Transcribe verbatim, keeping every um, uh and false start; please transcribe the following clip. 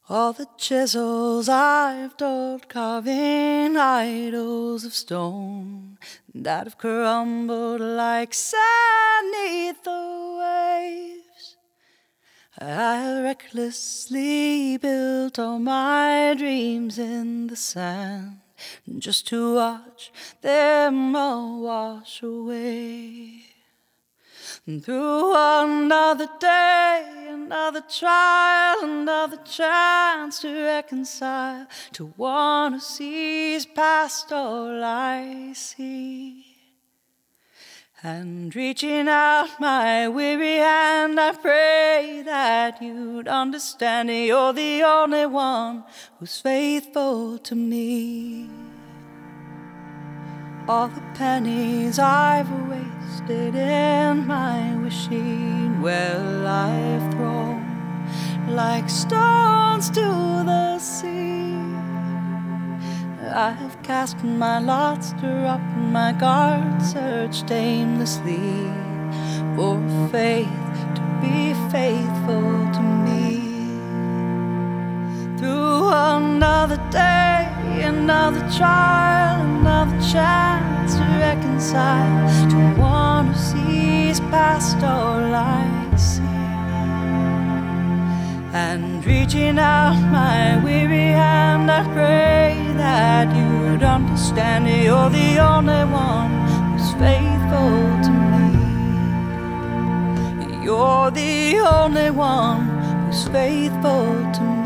All the chisels I've dulled, carving idols of stone that have crumbled like sand neath the waves. I have recklessly built all my dreams in the sand just to watch them all wash away. And through another day, another trial, another chance to reconcile, to one who sees past all I see. And reaching out my weary hand, I pray that you'd understand. You're the only one who's faithful to me. All the pennies I've wasted in my wishing well I've thrown like stones to the sea. I have cast my lot, stirred up my guard, searched aimlessly for faith to be faithful to me. Through another day, another trial, another chance to reconcile, to one who sees past all I see. And reaching out my weary hand, I pray that you'd understand. You're the only one who's faithful to me. You're the only one who's faithful to me.